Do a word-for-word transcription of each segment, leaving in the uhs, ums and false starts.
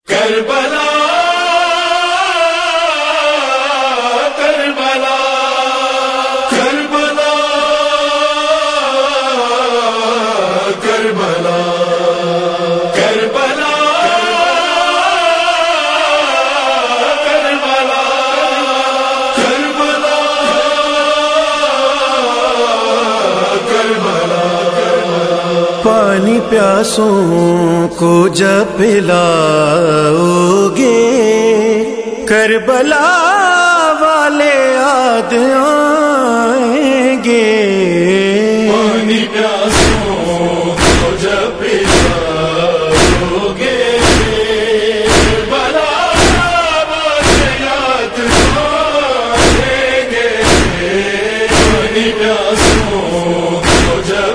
کربلا کربلا کربلا کربلا کربلا کربلا کربلا کربلا پانی پیاسوں کو جب پلاؤ گے کربلا والے یاد آئیں گے. پانی پیاسوں کو جب پلاؤ گے کربلا والے یاد آئیں گے. پانی پیاسوں کو جب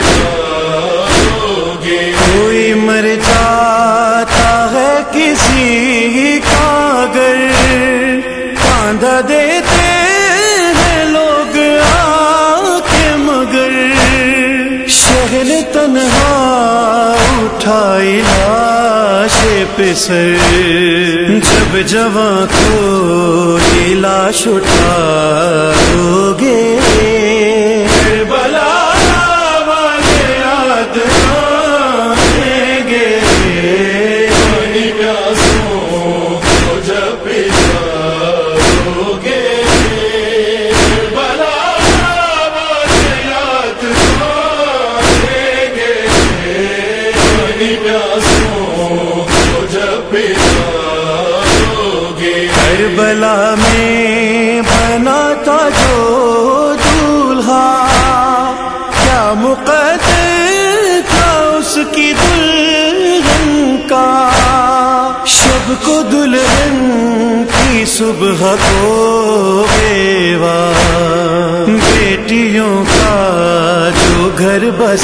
پلاؤ گے کوئی مر جاتا ہے کسی کا گر کاندھا دیتے ہیں لوگ آ کے مگر شہر تنہا اٹھائی لاش پہ سر جب جواں کو یہ لاش اٹھاؤ گے کربلا والے یاد آئیں گے. پانی پیاسوں کو جب پلاؤ گے کربلا والے یاد آئیں گے. پانی پیاسوں کو جب پلاؤ گے کربلا میں بنا تھا جو دولہا کیا مقدر تھا اس کی دلہن کا. شب کو دلہن کی صبح کو بیوہ بیٹیوں کا جو گھر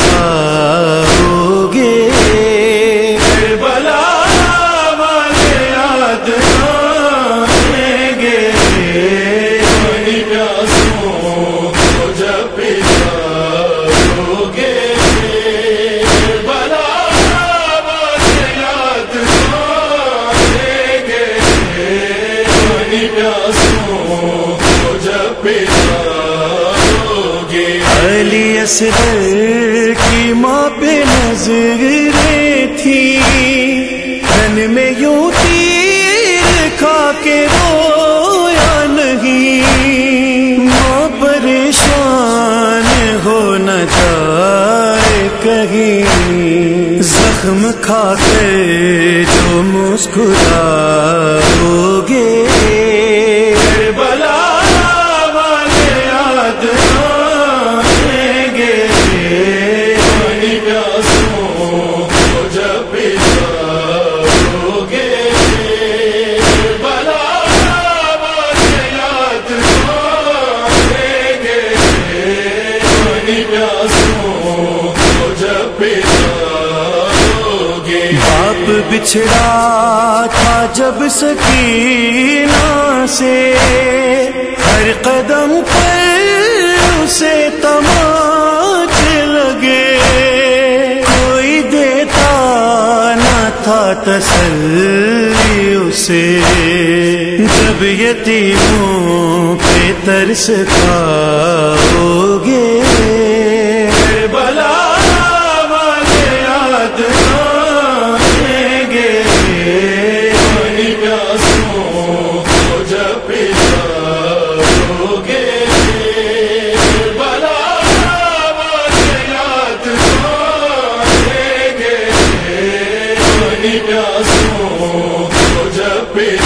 بساؤ گے کربلا والے یاد آئیں گے. پانی پیاسوں کو جب پلاؤ گے کربلا والے یاد آئیں گے. پانی پیاسوں کو جب پلاؤ گے علی اصغر کی ماں پہ نظریں تھی تن میں یوں تیر کھا کے رویا نہیں. ماں پریشان ہو نہ جائے کہیں زخم کھا کر جو مسکراؤ گے کربلا والے یاد آئیں گے. پانی پیاسوں کو جب پلاؤ گے کربلا والے یاد آئیں گے. پانی پیاسوں کو جب پلاؤ گے باپ بچھڑا تھا جب سکینہ سے ہر قدم پر اسے تماچے لگے. کوئی دیتا نہ تھا تسلی اسے جب یتیموں پہ ترس کھاؤ گے کربلا والے یاد آئیں گے. پانی پیاسوں کو جب پلاؤ گے کربلا والے یاد آئیں گے. پانی پیاسوں کو جب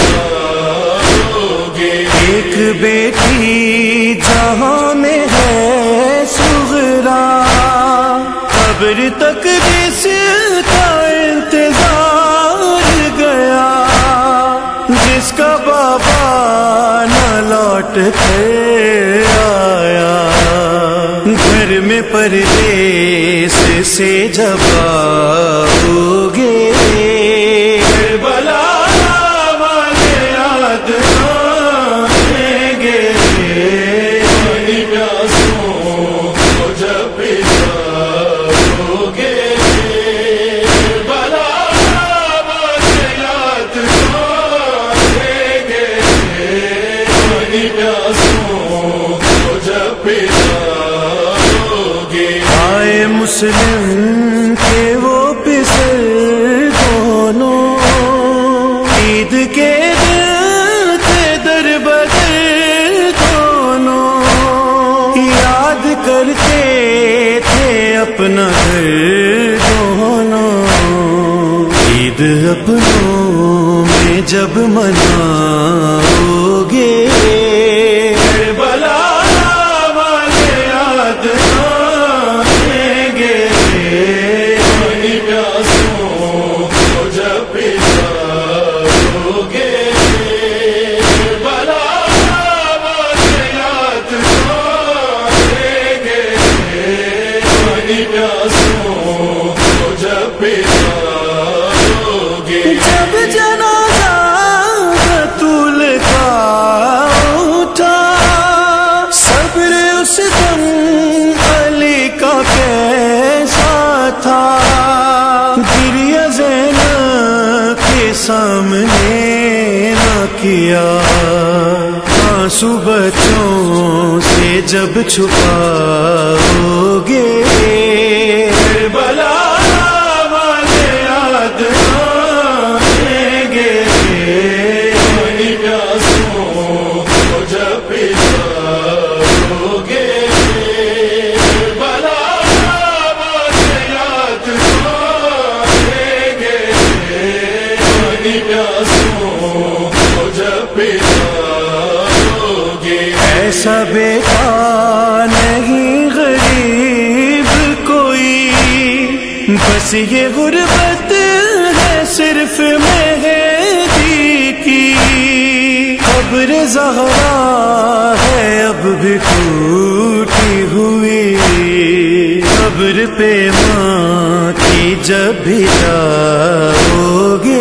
پلاؤ گے ایک بیٹی جہاں میں ہے صغرا قبر تک جس کا انتظار گیا جس کا بابا نہ لوٹ کر آیا. گھر میں پردیس سے جب آؤ گے کربلا والے یاد آئیں گے. پانی پیاسوں کو جب پلاؤ گے کربلا والے یاد مسلم کے وہ پسر دونوں، عید کے دن تھے در بدر دونوں، یاد کرتے تھے اپنا گھر دونوں، عید اپنوں میں جب مناؤگے جب جنازہ بطول کا اٹھا، صبر اس دم علی کا کیسا تھا، گریہ زینب کے سامنے نہ کیا، آنسو بچوں سے جب چھپاؤگے ایسا بیٹا نہیں غریب کوئی، بس یہ غربت ہے صرف مہدی کی، قبر زہرا ہے اب بھی ٹوٹی ہوئی، قبر پہ ماں کی جب بھی جاؤگے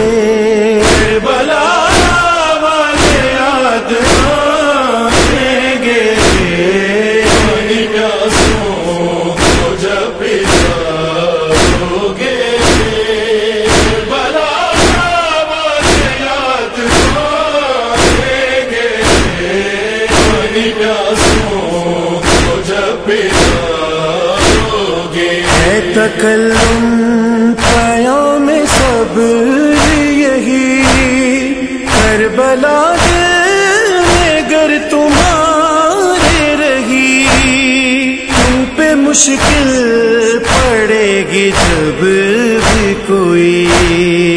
تکلم قیام صبر یہی، کربلا میں گر تمہارے رہی، تم پہ مشکل پڑے گی جب بھی کوئی،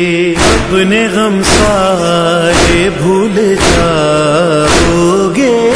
اپنے غم سارے بھول جاؤگے